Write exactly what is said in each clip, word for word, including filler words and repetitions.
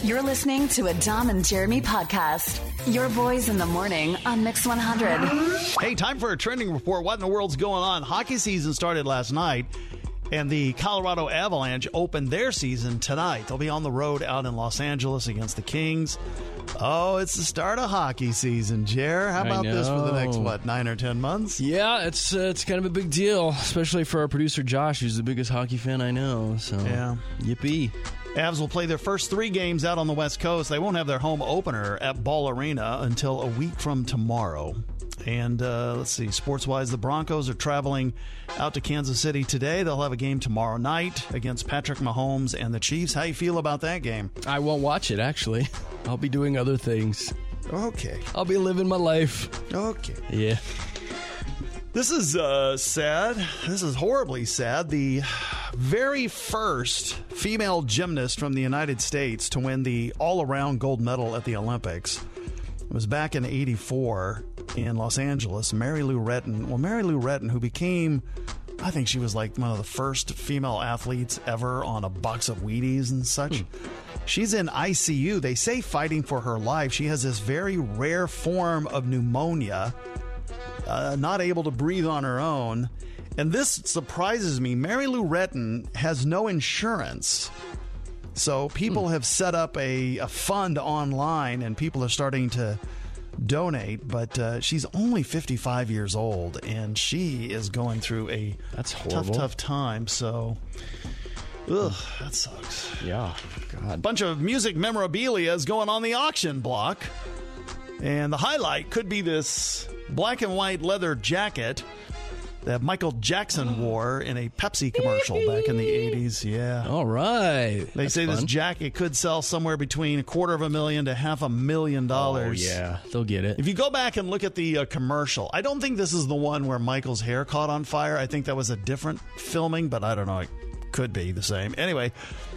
You're listening to a Dom and Jeremy podcast. Your boys in the morning on Mix one hundred. Hey, time for a trending report. What in the world's going on? Hockey season started last night, and the Colorado Avalanche opened their season tonight. They'll be on the road out in Los Angeles against the Kings. Oh, it's the start of hockey season, Jer. How about this for the next, what, nine or ten months? Yeah, it's uh, it's kind of a big deal, especially for our producer Josh, who's the biggest hockey fan I know. So, yeah. Yippee. Avs will play their first three games out on the West Coast. They won't have their home opener at Ball Arena until a week from tomorrow. And uh, let's see, sports-wise, the Broncos are traveling out to Kansas City today. They'll have a game tomorrow night against Patrick Mahomes and the Chiefs. How you feel about that game? I won't watch it, actually. I'll be doing other things. Okay. I'll be living my life. Okay. Yeah. This is uh, sad. This is horribly sad. The very first female gymnast from the United States to win the all-around gold medal at the Olympics was back in eighty-four in Los Angeles. Mary Lou Retton. Well, Mary Lou Retton, who became, I think she was like one of the first female athletes ever on a box of Wheaties and such. Hmm. She's in I C U. They say fighting for her life. She has this very rare form of pneumonia, uh, not able to breathe on her own. And this surprises me. Mary Lou Retton has no insurance. So people hmm. have set up a, a fund online, and people are starting to donate. But uh, she's only fifty-five years old, and she is going through a That's tough, tough time. So, ugh, that sucks. Yeah, God. A bunch of music memorabilia is going on the auction block. And the highlight could be this black and white leather jacket that Michael Jackson wore in a Pepsi commercial back in the eighties. Yeah. All right. They That's say fun. this jacket could sell somewhere between a quarter of a million to half a million dollars. Oh, yeah. They'll get it. If you go back and look at the uh, commercial, I don't think this is the one where Michael's hair caught on fire. I think that was a different filming, but I don't know. It could be the same. Anyway,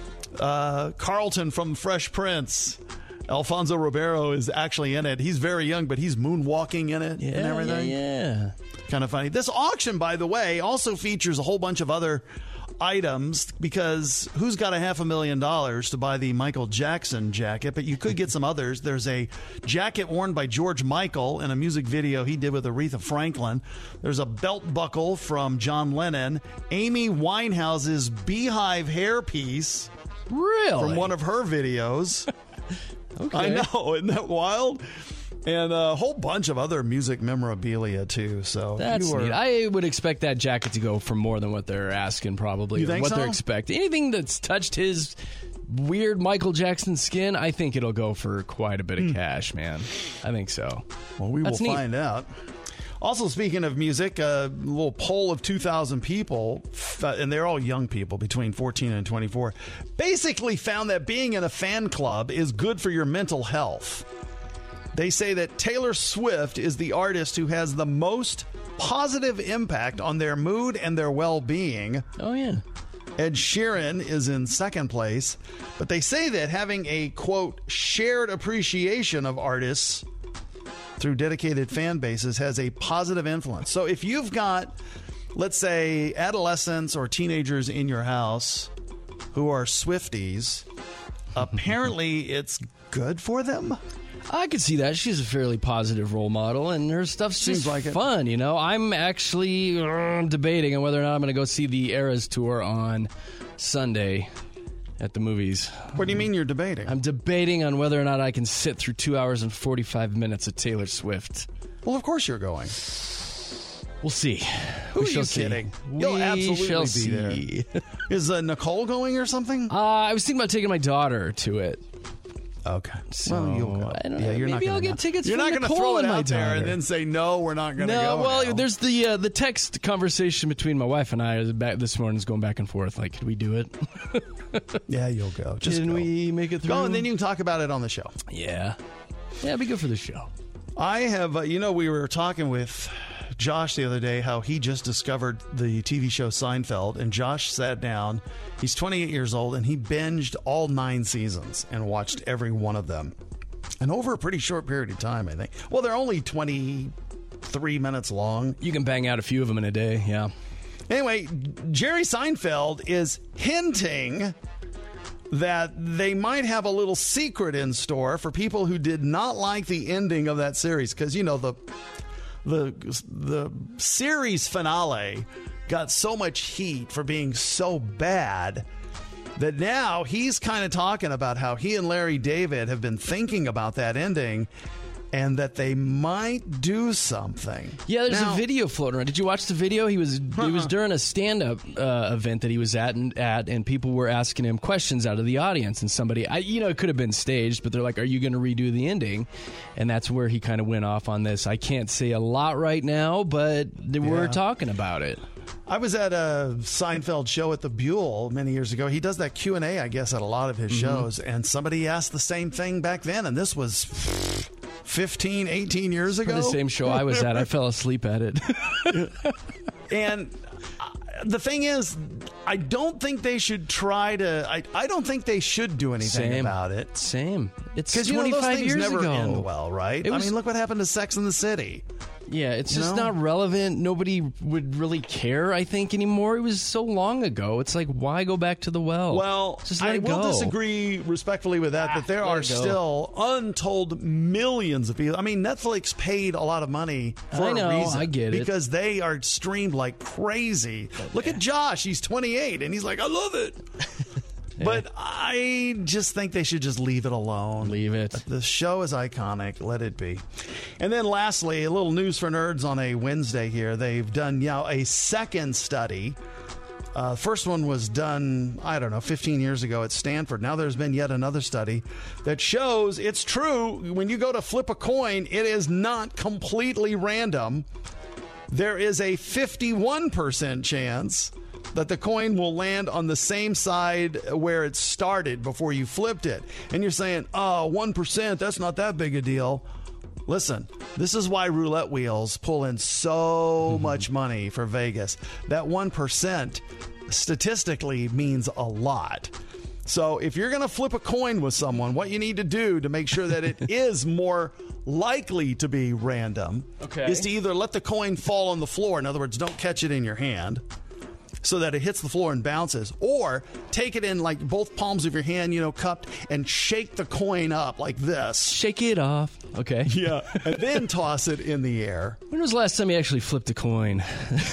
uh, Carlton from Fresh Prince. Alfonso Ribeiro is actually in it. He's very young, but he's moonwalking in it yeah, and everything. Yeah, yeah. Kind of funny. This auction, by the way, also features a whole bunch of other items, because who's got a half a million dollars to buy the Michael Jackson jacket? But you could get some others. There's a jacket worn by George Michael in a music video he did with Aretha Franklin. There's a belt buckle from John Lennon. Amy Winehouse's beehive hairpiece. Really? From one of her videos. Okay. I know, isn't that wild? And a whole bunch of other music memorabilia too. So that's you are, neat. I would expect that jacket to go for more than what they're asking, probably. You think what so? they're expecting. Anything that's touched his weird Michael Jackson skin, I think it'll go for quite a bit of hmm. cash, man. I think so. Well, we that's will neat. find out. Also, speaking of music, a little poll of two thousand people, and they're all young people between fourteen and twenty-four, basically found that being in a fan club is good for your mental health. They say that Taylor Swift is the artist who has the most positive impact on their mood and their well-being. Oh, yeah. Ed Sheeran is in second place, but they say that having a, quote, shared appreciation of artists through dedicated fan bases has a positive influence. So if you've got, let's say, adolescents or teenagers in your house who are Swifties, apparently it's good for them. I could see that. She's a fairly positive role model, and her stuff's Seems just like it. fun, you know? I'm actually uh, debating on whether or not I'm going to go see the Eras Tour on Sunday at the movies. What do you mean you're debating? I'm debating on whether or not I can sit through two hours and forty-five minutes of Taylor Swift. Well, of course you're going. We'll see. Who we are shall you see. kidding? We You'll absolutely shall be see. there. Is uh, Nicole going or something? Uh, I was thinking about taking my daughter to it. Okay. So, well, you'll go. I don't know. Yeah, you're Maybe not gonna I'll get know. tickets You're for not gonna Nicole throw it and my out there daughter. and then say, no, we're not going to no, go. well, now. there's the uh, the text conversation between my wife and I back this morning is going back and forth. Like, could we do it? Yeah, you'll go. Just Can go. we make it through? Go, and then you can talk about it on the show. Yeah. Yeah, it'd be good for the show. I have, uh, you know, we were talking with Josh the other day how he just discovered the T V show Seinfeld, and Josh sat down. He's twenty-eight years old, and he binged all nine seasons and watched every one of them. And over a pretty short period of time, I think. Well, they're only twenty-three minutes long. You can bang out a few of them in a day, yeah. Anyway, Jerry Seinfeld is hinting that they might have a little secret in store for people who did not like the ending of that series. Because, you know, the the the series finale got so much heat for being so bad that now he's kind of talking about how he and Larry David have been thinking about that ending and that they might do something. Yeah, there's now, a video floating around. Did you watch the video? He was uh-uh. It was during a stand-up uh, event that he was at, and at, and people were asking him questions out of the audience. And somebody, I, you know, it could have been staged, but they're like, "Are you going to redo the ending?" And that's where he kind of went off on this. I can't say a lot right now, but yeah. we're talking about it. I was at a Seinfeld show at the Buell many years ago. He does that Q and A, I guess, at a lot of his mm-hmm. shows. And somebody asked the same thing back then. And this was fifteen, eighteen years ago. The same show I was at. I fell asleep at it. And the thing is, I don't think they should try to. I, I don't think they should do anything Same. about it. Same. It's because twenty-five you know, those things years never ago. end well, right? It was, I mean, look what happened to Sex and the City. Yeah, it's You just know? not relevant. Nobody would really care, I think, anymore. It was so long ago. It's like, why go back to the well? Well, just let I it will go. disagree respectfully with that, Ah, that there let are it go. still untold millions of people. I mean, Netflix paid a lot of money for I know, a reason. I get it. Because they are streamed like crazy. Look at Josh. He's twenty-eight, and he's like, I love it. But I just think they should just leave it alone. Leave it. The show is iconic. Let it be. And then lastly, a little news for nerds on a Wednesday here. They've done you know, a second study. Uh, first one was done, I don't know, fifteen years ago at Stanford. Now there's been yet another study that shows it's true. When you go to flip a coin, it is not completely random. There is a fifty-one percent chance that the coin will land on the same side where it started before you flipped it. And you're saying, oh, one percent, that's not that big a deal. Listen, this is why roulette wheels pull in so mm-hmm. much money for Vegas. That one percent statistically means a lot. So if you're going to flip a coin with someone, what you need to do to make sure that it is more likely to be random okay. is to either let the coin fall on the floor. In other words, don't catch it in your hand, so that it hits the floor and bounces, or take it in like both palms of your hand, you know, cupped, and shake the coin up like this. Shake it off. Okay. Yeah. And then toss it in the air. When was the last time you actually flipped a coin?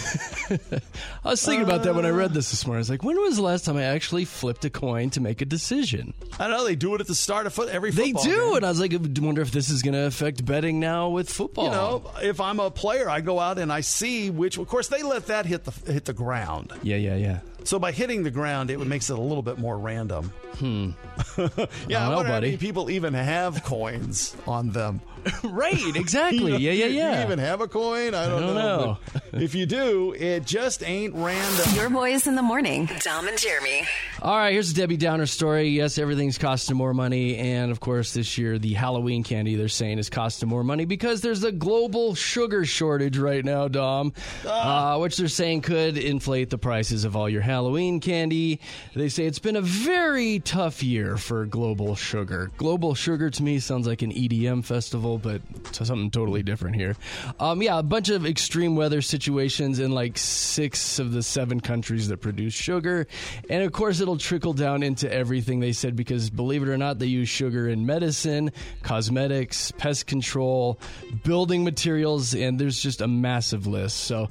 I was thinking uh, about that when I read this this morning. I was like, when was the last time I actually flipped a coin to make a decision? I don't know. They do it at the start of foot every football They do. game. And I was like, I wonder if this is going to affect betting now with football. You know, if I'm a player, I go out and I see which, of course, they let that hit the hit the ground. Yeah, yeah, yeah. So by hitting the ground, it makes it a little bit more random. Hmm. yeah, I, I wonder know, how buddy. many people even have coins on them. Right, exactly. You know, yeah, yeah, yeah. Do you even have a coin? I don't, I don't know. know. If you do, it just ain't random. Your boys in the morning, Dom and Jeremy. All right, here's a Debbie Downer story. Yes, everything's costing more money. And, of course, this year, the Halloween candy, they're saying, is costing more money because there's a global sugar shortage right now, Dom, ah. uh, which they're saying could inflate the prices of all your Halloween candy. They say it's been a very tough year for global sugar. Global sugar, to me, sounds like an E D M festival, but something totally different here. Um, yeah, a bunch of extreme weather situations in like six of the seven countries that produce sugar. And of course, it'll trickle down into everything, they said, because believe it or not, they use sugar in medicine, cosmetics, pest control, building materials, and there's just a massive list. So,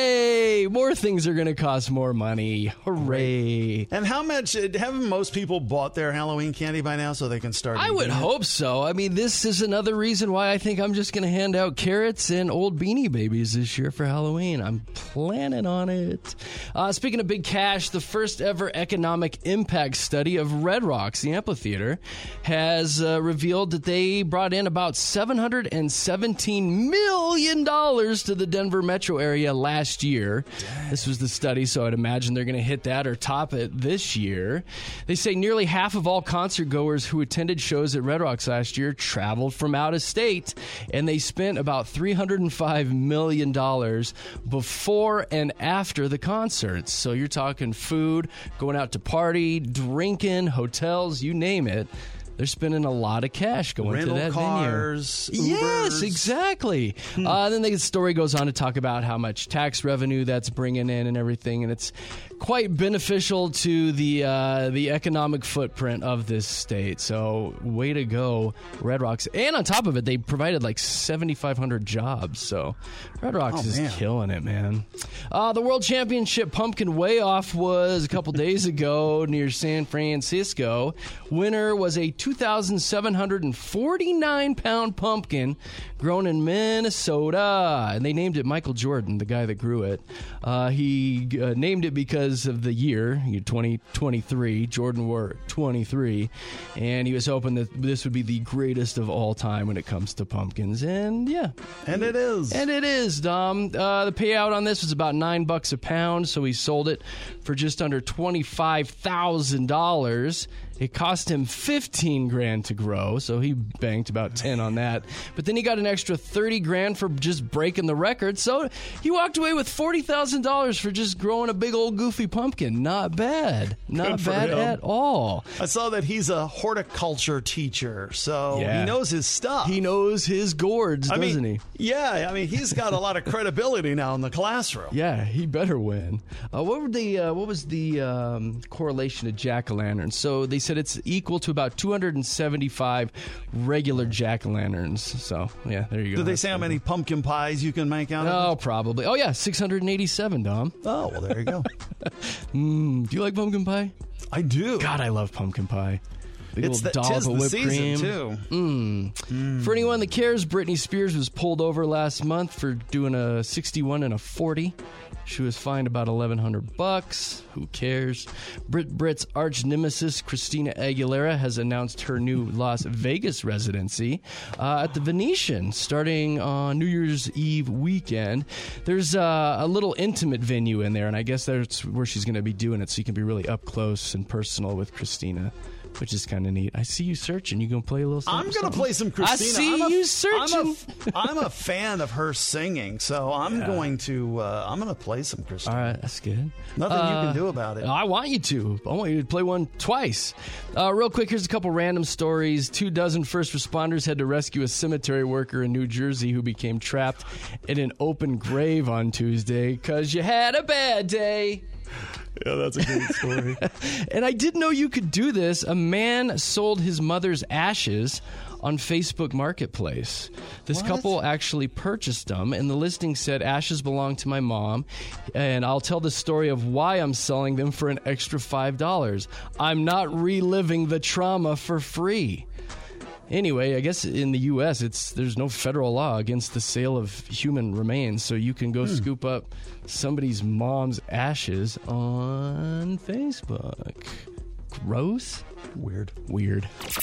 yay! More things are going to cost more money. Hooray. And how much, haven't most people bought their Halloween candy by now so they can start I would it? hope so. I mean, this is another reason why I think I'm just going to hand out carrots and old Beanie Babies this year for Halloween. I'm planning on it. Uh, speaking of big cash, the first ever economic impact study of Red Rocks, the amphitheater, has uh, revealed that they brought in about seven hundred seventeen million dollars to the Denver metro area last year. Dang. This was the study, so I'd imagine they're going to hit that or top it this year. They say nearly half of all concert goers who attended shows at Red Rocks last year traveled from out of state, and they spent about three hundred five million dollars before and after the concerts. So you're talking food, going out to party, drinking, hotels, you name it. they're spending a lot of cash going Rental to that cars, venue. Yes, Ubers. exactly. uh, then the story goes on to talk about how much tax revenue that's bringing in and everything, and it's quite beneficial to the uh, the economic footprint of this state. So, way to go, Red Rocks! And on top of it, they provided like seventy-five hundred jobs. So, Red Rocks Oh, is man. killing it, man. Uh, the World Championship Pumpkin Weigh Off was a couple days ago near San Francisco. Winner was a two thousand seven hundred forty-nine pound pumpkin grown in Minnesota, and they named it Michael Jordan, the guy that grew it. Uh, he uh, named it because of the year, twenty twenty-three. Jordan wore twenty-three, and he was hoping that this would be the greatest of all time when it comes to pumpkins. And yeah, And it is. and it is, Dom. Uh, the payout on this was about nine bucks a pound, so he sold it for just under twenty-five thousand dollars. It cost him fifteen grand to grow, so he banked about ten on that. But then he got an extra thirty grand for just breaking the record, so he walked away with forty thousand dollars for just growing a big old goofy pumpkin. Not bad. Not Good for bad him. at all. I saw that he's a horticulture teacher, so Yeah. he knows his stuff. He knows his gourds, I doesn't mean, he? Yeah, I mean, he's got a lot of credibility now in the classroom. Yeah, he better win. Uh, what were the uh, what was the um, correlation to jack-o'-lanterns? So they said it's equal to about two hundred seventy-five regular jack-o'-lanterns. So yeah, there you go. Did they That's say how good. many pumpkin pies you can make out of Oh, it? probably. Oh yeah, six hundred eighty-seven. Dom, Oh, well, there you go. mm, do you like pumpkin pie? I do. God, I love pumpkin pie. Big it's the, little dollop tis of the whipped season, cream. too. For anyone that cares, Britney Spears was pulled over last month for doing a sixty-one and a forty. She was fined about eleven hundred bucks. Who cares? Brit Brit's arch nemesis Christina Aguilera has announced her new Las Vegas residency uh, at the Venetian starting on New Year's Eve weekend. There's uh, a little intimate venue in there, and I guess that's where she's going to be doing it, so you can be really up close and personal with Christina, which is kind of neat. I see you searching. You gonna play a little something? I'm going to something? play some Christina. I see I'm a, you searching. I'm a, I'm a fan of her singing, so I'm going to uh, I'm going to play some Christina. All right, that's good. Nothing you Uh, can do about it. I want you to. I want you to play one twice. Uh, real quick, here's a couple random stories. Two dozen first responders had to rescue a cemetery worker in New Jersey who became trapped in an open grave on Tuesday because you had a bad day. Yeah, that's a great story. And I didn't know you could do this. A man sold his mother's ashes on Facebook Marketplace. This What? couple actually purchased them, and the listing said, ashes belong to my mom, and I'll tell the story of why I'm selling them for an extra five dollars. I'm not reliving the trauma for free. Anyway, I guess in the U S it's there's no federal law against the sale of human remains, so you can go Hmm. scoop up somebody's mom's ashes on Facebook. Gross? Weird. Weird.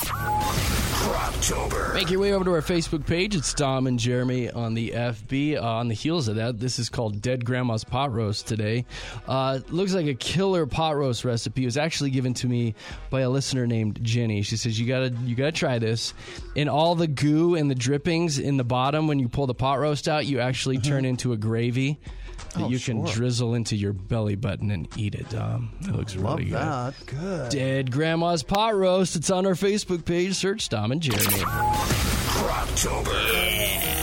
Croptober. Make your way over to our Facebook page. It's Dom and Jeremy on the F B. Uh, on the heels of that, this is called Dead Grandma's Pot Roast today. Uh, looks like a killer pot roast recipe. It was actually given to me by a listener named Jenny. She says, you gotta you gotta try this. And all the goo and the drippings in the bottom, when you pull the pot roast out, you actually turn into a gravy that Oh, you can sure. drizzle into your belly button and eat it, Dom. It looks Love really good. that. Good. Dead Grandma's Pot Roast. It's on our Facebook page. Search Dom and Jeremy. Croptober.